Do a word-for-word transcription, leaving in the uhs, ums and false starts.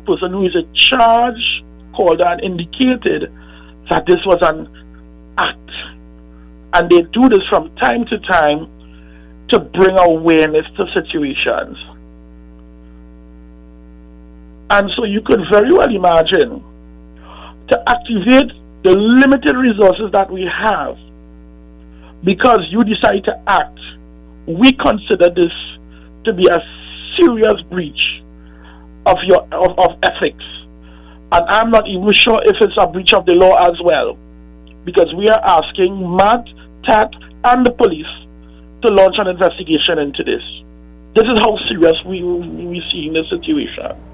person who is in charge called and indicated that this was an act. And they do this from time to time to bring awareness to situations. And so you could very well imagine, to activate the limited resources that we have, because you decide to act, we consider this to be a serious breach of your of, of ethics. And I'm not even sure if it's a breach of the law as well, because we are asking M A T, T A T, and the police to launch an investigation into this. This is how serious we we see in this situation.